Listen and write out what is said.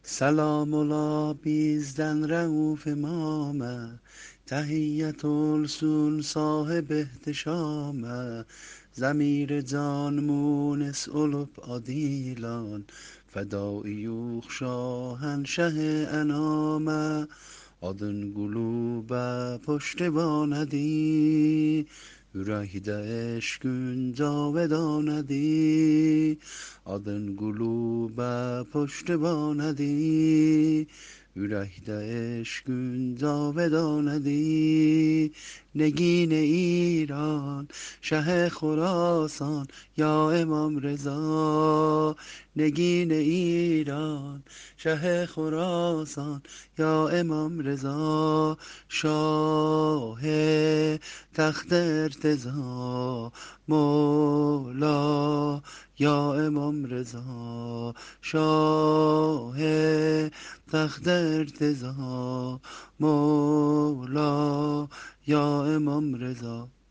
سلام الله بیزدن رؤوف امامه، تحیت الرسول صاحب احتشامه. ضمیر جان مونس الوب عادیلان، فدای یوخ شاهنشه انامه. Adın quluba پشتواندی، yürekte eşkün cavedanedi. Adın quluba پشتواندی، yürekte eşkün cavedanedi. نگین ایران شه خراسان یا امام رضا. نگین ایران شه خراسان یا امام رضا. شاه تخت ارتضا مولا یا امام رضا. شاه تخت ارتضا مولا یا امام رضا.